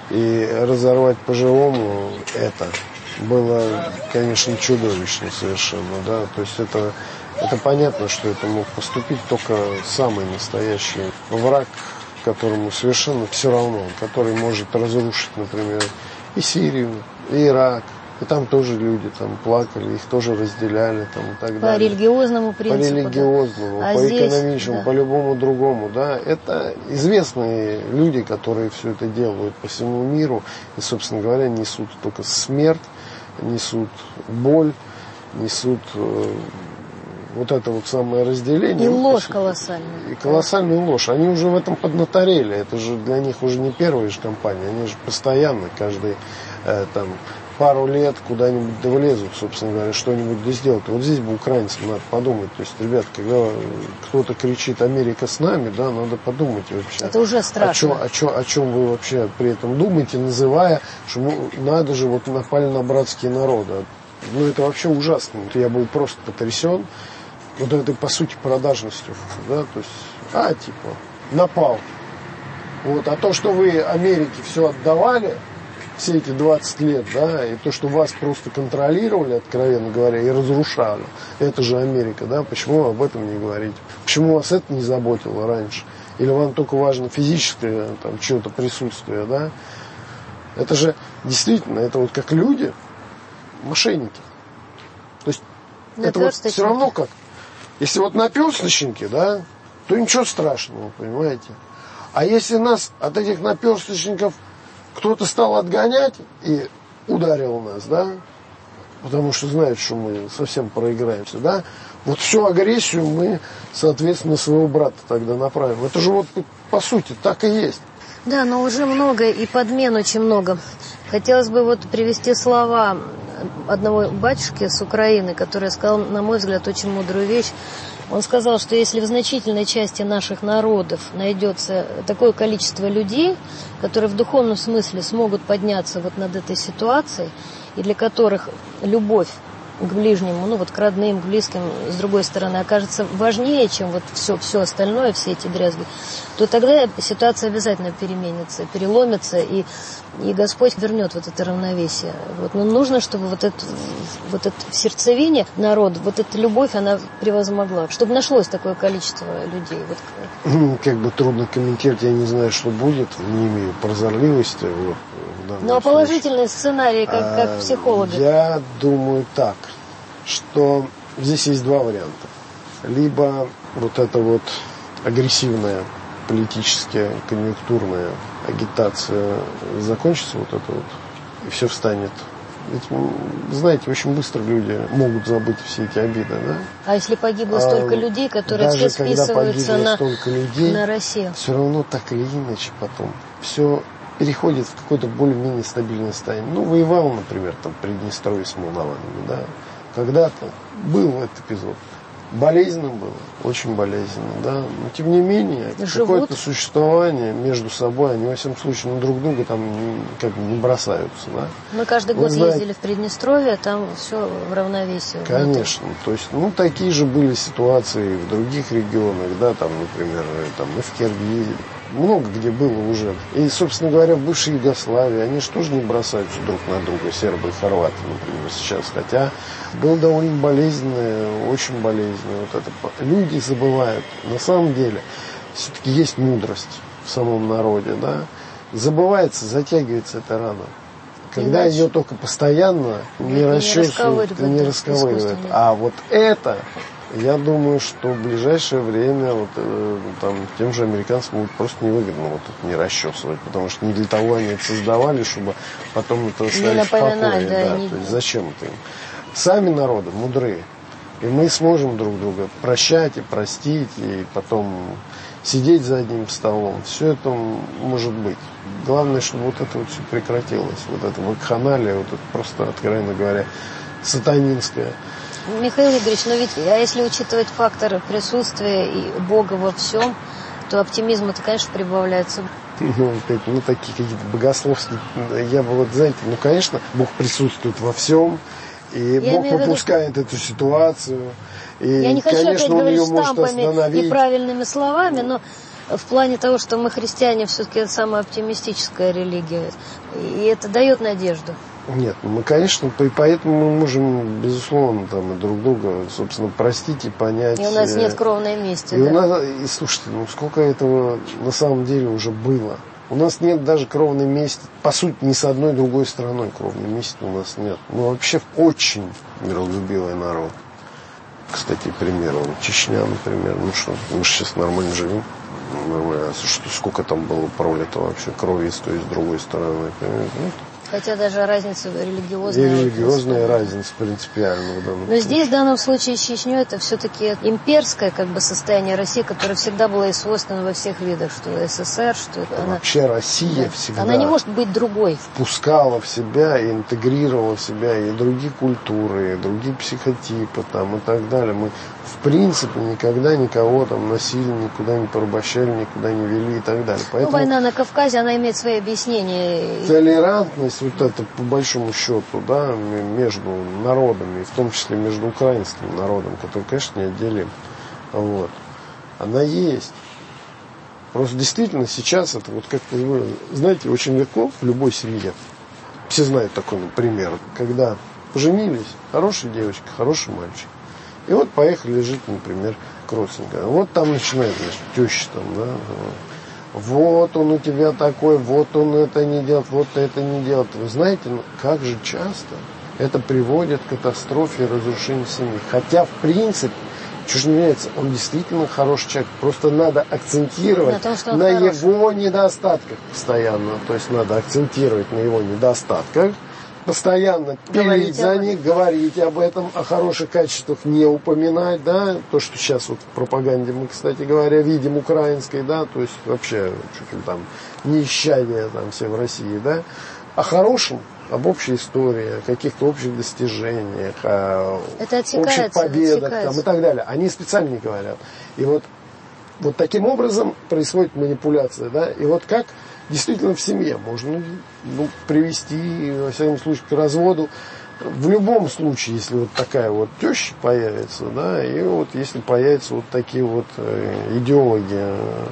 и разорвать по-живому это было, конечно, чудовищно совершенно, да, то есть это, это понятно, что это мог поступить только самый настоящий враг, которому совершенно все равно, который может разрушить, например, и Сирию, и Ирак, и там тоже люди там плакали, их тоже разделяли там и так по далее. По религиозному принципу. По религиозному, да. по а экономическому, да. по любому другому, да. Это известные люди, которые все это делают по всему миру и, собственно говоря, несут только смерть, несут боль, несут э, вот это вот самое разделение. И ну, ложь колоссальная. И колоссальную ложь. Они уже в этом поднаторели. Это же для них уже не первая же компания. Они же постоянно, каждые э, там пару лет куда-нибудь да влезут, собственно говоря, что-нибудь да сделают. Вот здесь бы украинцам надо подумать. То есть, ребят, когда кто-то кричит «Америка с нами», да, надо подумать вообще. Это уже страшно. О чем, о чем, о чем вы вообще при этом думаете, называя, что ну, надо же, вот напали на братские народы. Ну, это вообще ужасно. Я был просто потрясен вот этой, по сути, продажностью. Да? То есть, а, типа, напал. Вот. А то, что вы Америке все отдавали, все эти двадцать лет, да, и то, что вас просто контролировали, откровенно говоря, и разрушали, это же Америка, да, почему вы об этом не говорите? Почему вас это не заботило раньше? Или вам только важно физическое, там, чье-то присутствие, да? Это же действительно, это вот как люди, мошенники. То есть это вот все равно как, если вот наперсточники, да, то ничего страшного, понимаете? А если нас от этих наперсточников кто-то стал отгонять и ударил нас, да, потому что знает, что мы совсем проиграемся, да, вот всю агрессию мы, соответственно, своего брата тогда направим. Это же вот по сути так и есть. Да, но уже много и подмен очень много. Хотелось бы вот привести слова одного батюшки с Украины, который сказал, на мой взгляд, очень мудрую вещь. Он сказал, что если в значительной части наших народов найдется такое количество людей, которые в духовном смысле смогут подняться вот над этой ситуацией, и для которых любовь к ближнему, ну вот к родным, к близким, с другой стороны, окажется важнее, чем вот все, все остальное, все эти дрязги, то тогда ситуация обязательно переменится, переломится, и, и Господь вернет вот это равновесие. Вот. Но нужно, чтобы вот это, вот это в сердцевине народа, вот эта любовь, она превозмогла, чтобы нашлось такое количество людей. Вот. Как бы трудно комментировать, я не знаю, что будет, не имею прозорливости. Вот, ну а положительный сценарий, как, а, как психолога? Я думаю так, что здесь есть два варианта. Либо вот эта вот агрессивная, политическая, конъюнктурная агитация закончится, вот это вот, и все встанет. Ведь, знаете, очень быстро люди могут забыть все эти обиды, да? А если погибло столько а, людей, которые все списываются на, людей, на Россию? Все равно так или иначе потом все переходит в какое-то более-менее стабильное состояние. Ну, воевал, например, там, Приднестровье с молдаванами, да. Когда-то был этот эпизод. Болезненно было, очень болезненно, да. Но, тем не менее, какое-то существование между собой, они, во всяком случае, на друг друга там как бы не бросаются, да. Мы каждый год знаете, ездили в Приднестровье, там все в равновесии. Конечно. Внутри. То есть, ну, такие же были ситуации в других регионах, да, там, например, там, и в Киргизии. Много где было уже. И, собственно говоря, в бывшей Югославии они же тоже не бросаются друг на друга, сербы и хорваты, например, сейчас. Хотя было довольно болезненное, очень болезненное. Вот это. Люди забывают. На самом деле, все-таки есть мудрость в самом народе, да. Забывается, затягивается эта рана. Когда Иначе. ее только постоянно не расчесывают, не расковыривают. А вот это... Я думаю, что в ближайшее время вот, э, там, тем же американцам будет просто невыгодно вот это не расчесывать, потому что не для того они это создавали, чтобы потом это оставить в покое. Да, да, не... То есть зачем это им? Сами народы мудрые, и мы сможем друг друга прощать и простить, и потом сидеть за одним столом. Все это может быть. Главное, чтобы вот это вот все прекратилось. Вот это вакханалия, вот это просто, откровенно говоря, сатанинское. Михаил Игоревич, но ведь, а если учитывать фактор присутствия и Бога во всем, то оптимизма-то, конечно, прибавляется. Ну, опять, ну, такие какие-то богословские, я бы вот, знаете, ну, конечно, Бог присутствует во всем, и я Бог выпускает виду... эту ситуацию, и, я не хочу конечно, опять он говорить ее может остановить. И правильными словами, но в плане того, что мы христиане, все-таки это самая оптимистическая религия, и это дает надежду. Нет, ну мы, конечно, и поэтому мы можем, безусловно, там, и друг друга, собственно, простить и понять. И у нас нет кровной мести. И да? у нас, и слушайте, ну сколько этого на самом деле уже было. У нас нет даже кровной мести, по сути, ни с одной другой стороной кровной мести у нас нет. Мы вообще очень миролюбивый народ. Кстати, пример, вот Чечня, например, ну что, мы же сейчас нормально живем. Нормально. Что, сколько там было пролито вообще крови с той и с другой стороны, понимаете? Хотя даже разница религиозная. И религиозная разница принципиальная в данном случае. Но здесь в данном случае с Чечней это все-таки имперское как бы состояние России, которое всегда было и свойственно во всех видах, что СССР, что это она... Вообще Россия да. всегда... Она не может быть другой. Впускала в себя и интегрировала в себя и другие культуры, и другие психотипы там, и так далее. Мы в принципе никогда никого там насильно никуда не порабощали, никуда не вели и так далее. Поэтому... Ну, война на Кавказе, она имеет свои объяснения. Толерантность сейчас вот это по большому счету, да, между народами, в том числе между украинским народом, который, конечно, неотделим, вот, она есть. Просто действительно сейчас это вот как вы знаете, очень легко в любой семье. Все знают такой, например, когда поженились, хорошая девочка, хороший мальчик. И вот поехали жить, например, к родственникам. Вот там начинает, значит, теща там, да, вот он у тебя такой, вот он это не делает, вот это не делает. Вы знаете, ну, как же часто это приводит к катастрофе и разрушению семьи. Хотя, в принципе, что же меняется, он действительно хороший человек. Просто надо акцентировать на, том, на его недостатках постоянно. То есть надо акцентировать на его недостатках. Постоянно пилить за них, говорить об этом, о хороших качествах не упоминать, да, то, что сейчас вот в пропаганде мы, кстати говоря, видим украинской, да, то есть вообще чуть ли там неисчадие там все в России, да, о хорошем, об общей истории, о каких-то общих достижениях, о общих победах там, и так далее. Они специально не говорят. И вот, вот таким образом происходит манипуляция, да, и вот как действительно в семье можно, ну, привести, во всяком случае, к разводу. В любом случае, если вот такая вот теща появится, да, и вот если появятся вот такие вот идеологи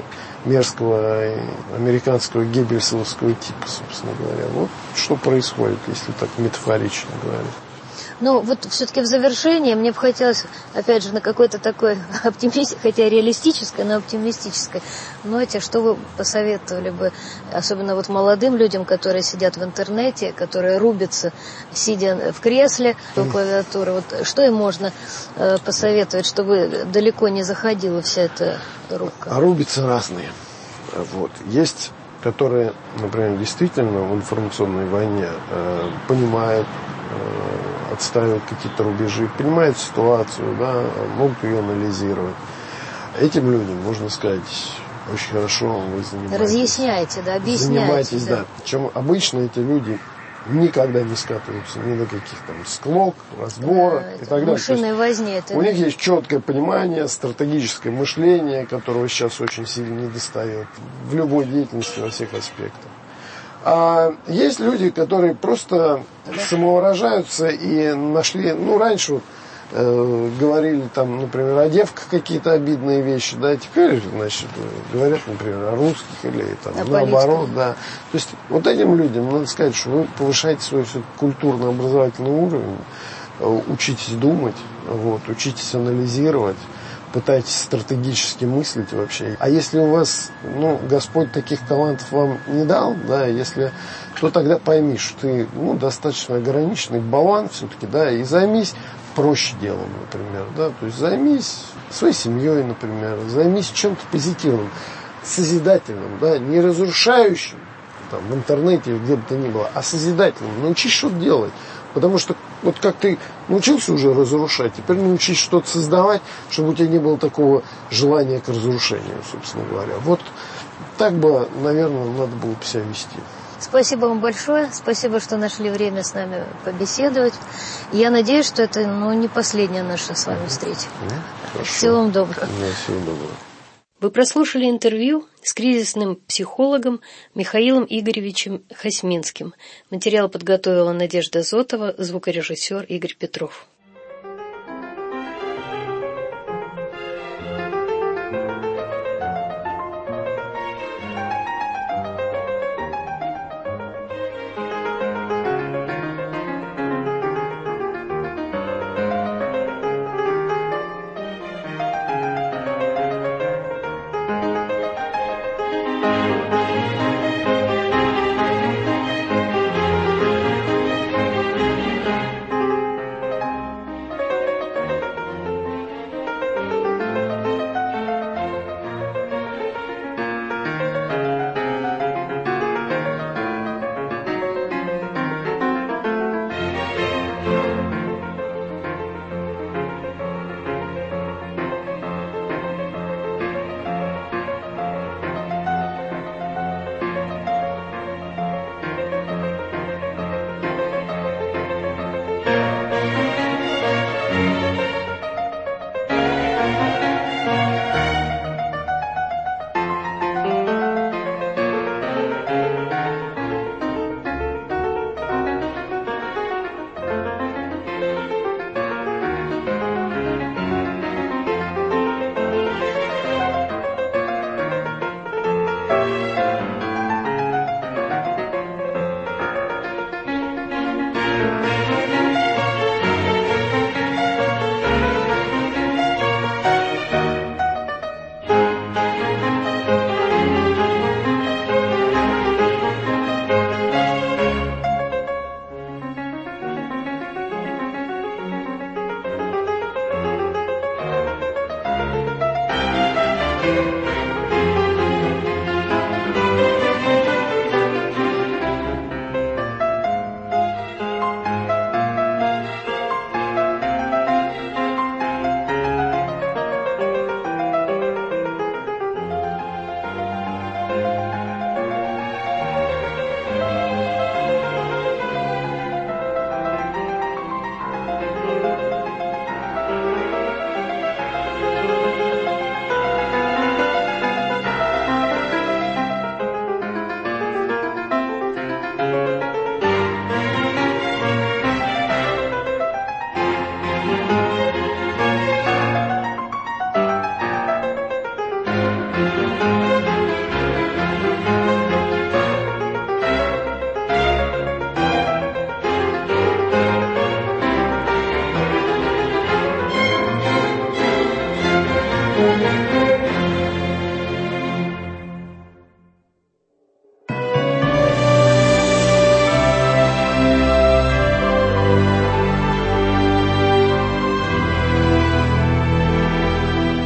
мерзкого американского геббельсовского типа, собственно говоря. Вот что происходит, если так метафорично говорить. Ну, вот все-таки в завершение мне бы хотелось, опять же, на какой-то такой оптимистической, хотя реалистической, но оптимистической ноте, что вы посоветовали бы, особенно вот молодым людям, которые сидят в интернете, которые рубятся, сидя в кресле у клавиатуры, вот что им можно э, посоветовать, чтобы далеко не заходила вся эта рубка? А рубятся разные. Вот. Есть, которые, например, действительно в информационной войне э, понимают, отстаивают какие-то рубежи, понимают ситуацию, да, могут ее анализировать. Этим людям, можно сказать, очень хорошо вы занимаетесь. Разъясняете, да, объясняете. Занимаетесь, да. да. Причем обычно эти люди никогда не скатываются ни до каких там склок, разборок да, и так далее. Мышиной возни. Это у них есть четкое понимание, стратегическое мышление, которого сейчас очень сильно недостает в любой деятельности во всех аспектах. А есть люди, которые просто самовыражаются и нашли, ну, раньше вот, э, говорили там, например, о девках какие-то обидные вещи, да, теперь, значит, говорят, например, о русских или там о наоборот, да. То есть вот этим людям надо сказать, что вы повышаете свой культурно-образовательный уровень, учитесь думать, вот, учитесь анализировать, пытайтесь стратегически мыслить вообще. А если у вас, ну, Господь таких талантов вам не дал, да, если, то тогда пойми, что ты, ну, достаточно ограниченный болван все-таки, да, и займись проще делом, например, да, то есть займись своей семьей, например, займись чем-то позитивным, созидательным, да, не разрушающим, там, в интернете или где бы то ни было, а созидательным. Научись что-то делать. Потому что вот как ты научился уже разрушать, теперь научись что-то создавать, чтобы у тебя не было такого желания к разрушению, собственно говоря. Вот так бы, наверное, надо было бы себя вести. Спасибо вам большое. Спасибо, что нашли время с нами побеседовать. Я надеюсь, что это, ну, не последняя наша с вами встреча. Ну, всего вам доброго. Да, всего доброго. Вы прослушали интервью с кризисным психологом Михаилом Игоревичем Хасминским. Материал подготовила Надежда Зотова, звукорежиссер Игорь Петров.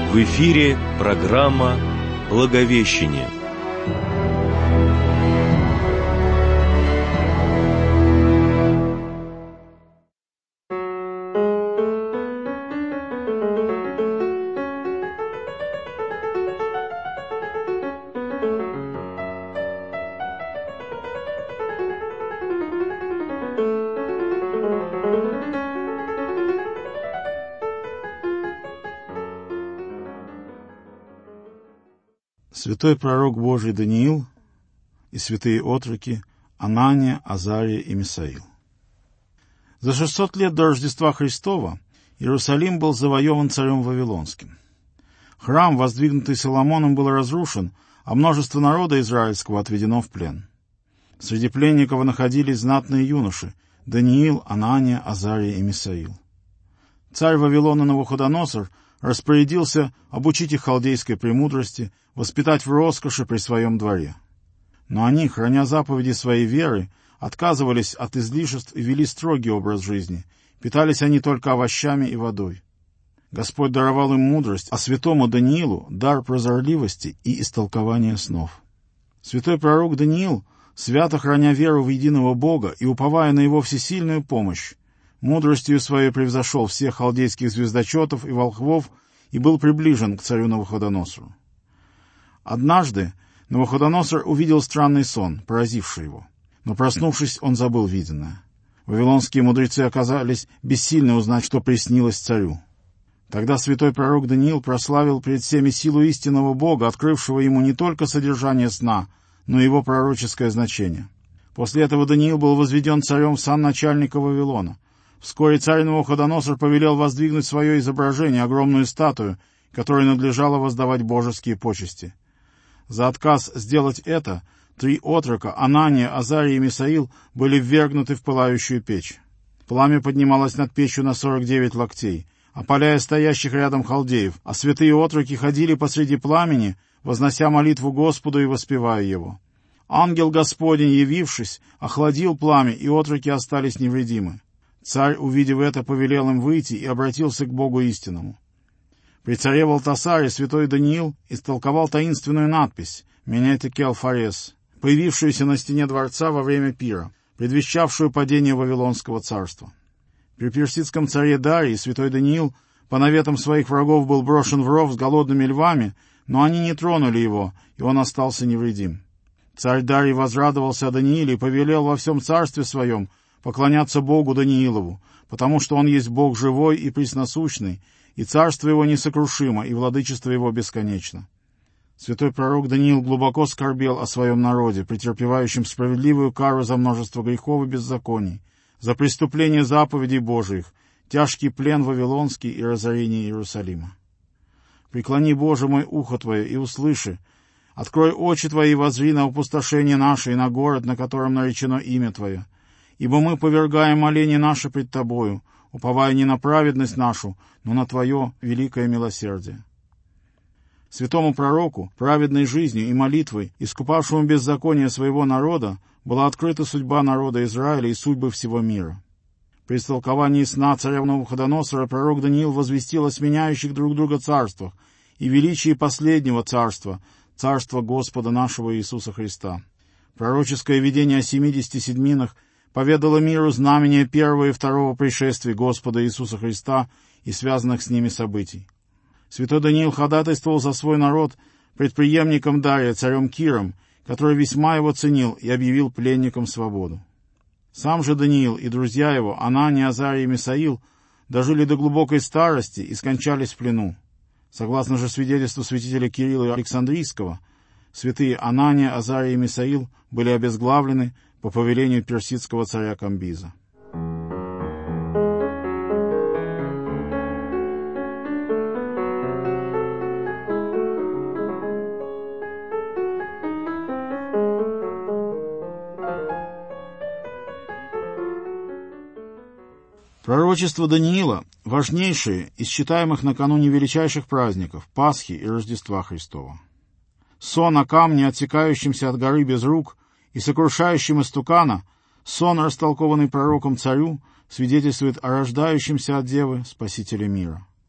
В эфире программа «Благовещение». Святой пророк Божий Даниил и святые отроки Анания, Азария и Мисаил. За шестьсот лет до Рождества Христова Иерусалим был завоеван царем Вавилонским. Храм, воздвигнутый Соломоном, был разрушен, а множество народа израильского отведено в плен. Среди пленников находились знатные юноши — Даниил, Анания, Азария и Мисаил. Царь Вавилона Навуходоносор распорядился обучить их халдейской премудрости, воспитать в роскоши при своем дворе. Но они, храня заповеди своей веры, отказывались от излишеств и вели строгий образ жизни. Питались они только овощами и водой. Господь даровал им мудрость, а святому Даниилу — дар прозорливости и истолкования снов. Святой пророк Даниил, свято храня веру в единого Бога и уповая на его всесильную помощь, мудростью своей превзошел всех халдейских звездочетов и волхвов и был приближен к царю Навуходоносору. Однажды Навуходоносор увидел странный сон, поразивший его, но, проснувшись, он забыл виденное. Вавилонские мудрецы оказались бессильны узнать, что приснилось царю. Тогда святой пророк Даниил прославил пред всеми силу истинного Бога, открывшего ему не только содержание сна, но и его пророческое значение. После этого Даниил был возведен царем в сан начальника Вавилона. Вскоре царь Навуходоносор повелел воздвигнуть свое изображение, огромную статую, которой надлежало воздавать божеские почести. За отказ сделать это три отрока, Анания, Азария и Мисаил, были ввергнуты в пылающую печь. Пламя поднималось над печью на сорок девять локтей, опаляя стоящих рядом халдеев, а святые отроки ходили посреди пламени, вознося молитву Господу и воспевая его. Ангел Господень, явившись, охладил пламя, и отроки остались невредимы. Царь, увидев это, повелел им выйти и обратился к Богу истинному. При царе Валтасаре святой Даниил истолковал таинственную надпись «Менетекел Фарес», появившуюся на стене дворца во время пира, предвещавшую падение Вавилонского царства. При персидском царе Дарии святой Даниил по наветам своих врагов был брошен в ров с голодными львами, но они не тронули его, и он остался невредим. Царь Дарий возрадовался о Данииле и повелел во всем царстве своем поклоняться Богу Даниилову, потому что он есть Бог живой и пресносущный, и царство его несокрушимо, и владычество его бесконечно. Святой пророк Даниил глубоко скорбел о своем народе, претерпевающем справедливую кару за множество грехов и беззаконий, за преступление заповедей Божиих, тяжкий плен вавилонский и разорение Иерусалима. Преклони, Боже мой, ухо Твое и услыши, открой очи Твои и воззри на опустошение наше и на город, на котором наречено имя Твое, ибо мы повергаем моление наше пред Тобою, уповая не на праведность нашу, но на Твое великое милосердие. Святому пророку, праведной жизнью и молитвой, искупавшему беззаконие своего народа, была открыта судьба народа Израиля и судьбы всего мира. При истолковании сна царя Навуходоносора пророк Даниил возвестил о сменяющих друг друга царствах и величии последнего царства, царства Господа нашего Иисуса Христа. Пророческое видение о семидесяти седьминах поведало миру знамения первого и второго пришествия Господа Иисуса Христа и связанных с ними событий. Святой Даниил ходатайствовал за свой народ пред преемником Дария, царем Киром, который весьма его ценил и объявил пленникам свободу. Сам же Даниил и друзья его, Анания, Азария и Мисаил, дожили до глубокой старости и скончались в плену. Согласно же свидетельству святителя Кирилла Александрийского, святые Анания, Азария и Мисаил были обезглавлены по повелению персидского царя Камбиза. Пророчество Даниила – важнейшее из читаемых накануне величайших праздников – Пасхи и Рождества Христова. Сон о камне, отсекающемся от горы без рук и сокрушающем истукана, сон, растолкованный пророком царю, свидетельствует о рождающемся от Девы Спасителе мира.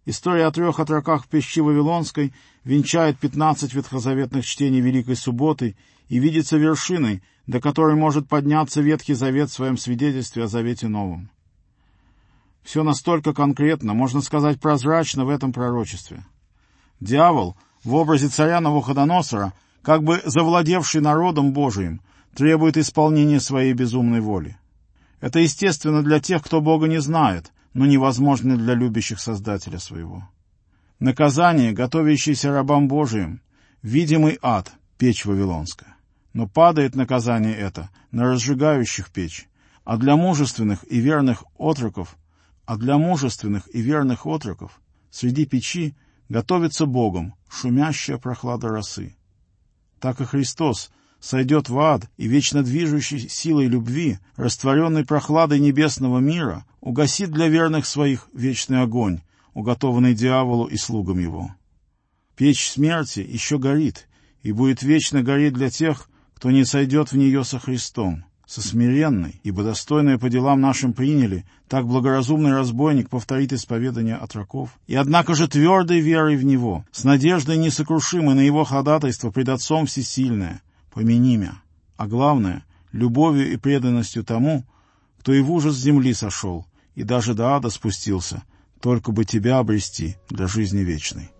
История о трех отроках в пещере Вавилонской венчает пятнадцать ветхозаветных чтений Великой Субботы и видится вершиной, до которой может подняться Ветхий Завет в своем свидетельстве о Завете Новом. Все настолько конкретно, можно сказать, прозрачно в этом пророчестве. Дьявол в образе царя Навуходоносора, как бы завладевший народом Божиим, требует исполнения своей безумной воли. Это естественно для тех, кто Бога не знает, но невозможно для любящих Создателя своего. Наказание, готовящееся рабам Божиим, видимый ад, печь Вавилонская. Но падает наказание это на разжигающих печь, а для мужественных и верных отроков, а для мужественных и верных отроков среди печи готовится Богом шумящая прохлада росы. Так и Христос сойдет в ад и вечно движущей силой любви, растворенной прохладой небесного мира, угасит для верных своих вечный огонь, уготованный дьяволу и слугам его. Печь смерти еще горит, и будет вечно гореть для тех, кто не сойдет в нее со Христом, со смиренной, ибо достойное по делам нашим приняли, так благоразумный разбойник повторит исповедание отроков, и однако же твердой верой в Него, с надеждой несокрушимой на Его ходатайство пред Отцом Всесильное, помяни мя, а главное, любовью и преданностью тому, кто и в ужас земли сошел, и даже до ада спустился, только бы тебя обрести для жизни вечной.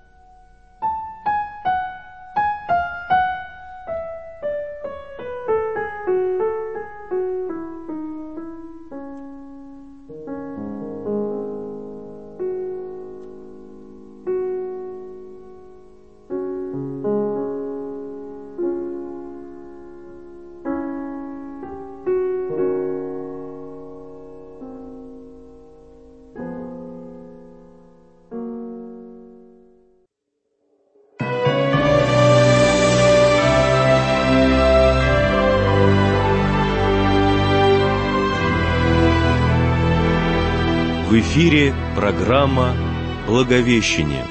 В эфире программа «Благовещение».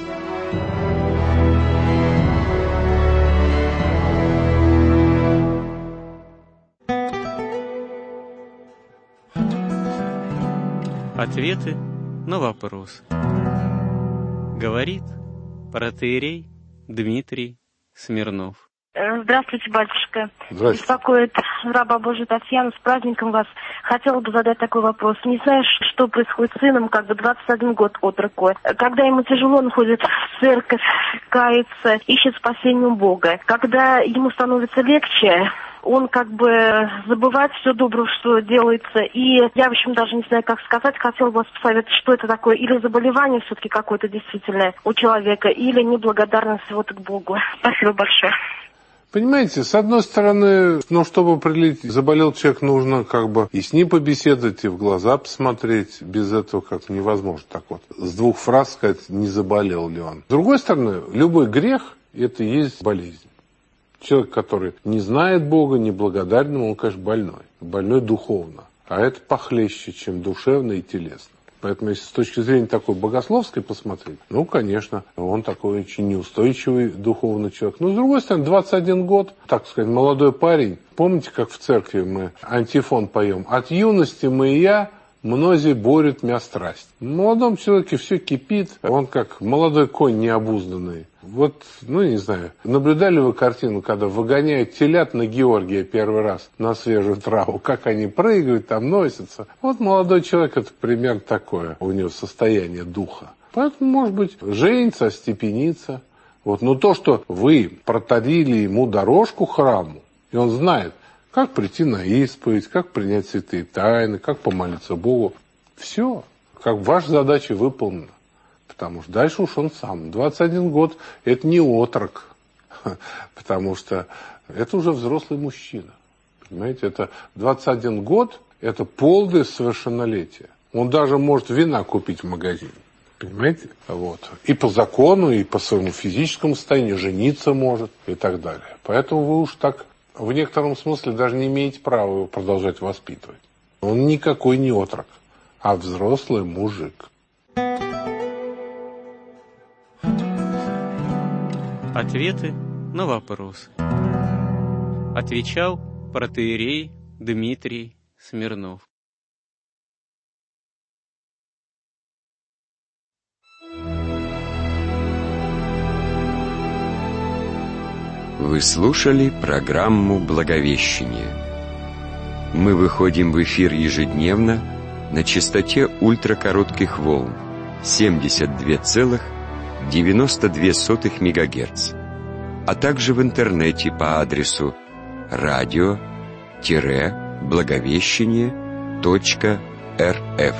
Ответы на вопросы. Говорит протоиерей Дмитрий Смирнов. Здравствуйте, батюшка. Здравствуйте. Беспокоит раба Божия Татьяна. С праздником вас. Хотела бы задать такой вопрос. Не знаешь, что происходит с сыном, как бы двадцать один год отроку. Когда ему тяжело, он ходит в церковь, кается, ищет спасения у Бога. Когда ему становится легче, он как бы забывает все доброе, что делается. И я, в общем, даже не знаю, как сказать. Хотела бы вас посоветовать, что это такое. Или заболевание все-таки какое-то действительно у человека, или неблагодарность вот к Богу. Спасибо большое. Понимаете, с одной стороны, ну, чтобы определить, заболел человек, нужно как бы и с ним побеседовать, и в глаза посмотреть. Без этого как невозможно так вот с двух фраз сказать, не заболел ли он. С другой стороны, любой грех – это и есть болезнь. Человек, который не знает Бога, не благодарен ему, он, конечно, больной. Больной духовно. А это похлеще, чем душевно и телесно. Поэтому, если с точки зрения такой богословской посмотреть, ну, конечно, он такой очень неустойчивый духовный человек. Но, с другой стороны, двадцать один год, так сказать, молодой парень. Помните, как в церкви мы антифон поем? «От юности мы и я, мнози борют мя страсть». В молодом человеке все кипит, он как молодой конь необузданный. Вот, ну, не знаю, наблюдали вы картину, когда выгоняют телят на Георгия первый раз на свежую траву, как они прыгают, там носятся. Вот молодой человек, это примерно такое у него состояние духа. Поэтому, может быть, женится, остепенится. Вот. Но то, что вы протарили ему дорожку храму, и он знает, как прийти на исповедь, как принять святые тайны, как помолиться Богу, все, как ваша задача выполнена. Потому что дальше уж он сам. двадцать один год – это не отрок, потому что это уже взрослый мужчина. Понимаете, это двадцать один год – это полное совершеннолетие. Он даже может вина купить в магазине. Понимаете? Вот. И по закону, и по своему физическому состоянию жениться может и так далее. Поэтому вы уж так в некотором смысле даже не имеете права его продолжать воспитывать. Он никакой не отрок, а взрослый мужик. Ответы на вопросы. Отвечал протоиерей Дмитрий Смирнов. Вы слушали программу «Благовещение». Мы выходим в эфир ежедневно на частоте ультракоротких волн семьдесят два целых девяносто две сотых мегагерц, а также в интернете по адресу радио-благовещение точка рф.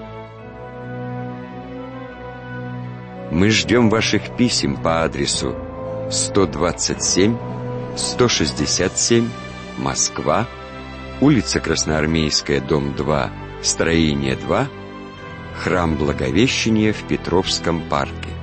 Мы ждем ваших писем по адресу сто двадцать семь сто шестьдесят семь, Москва, улица Красноармейская, дом два, строение два, Храм Благовещения в Петровском парке.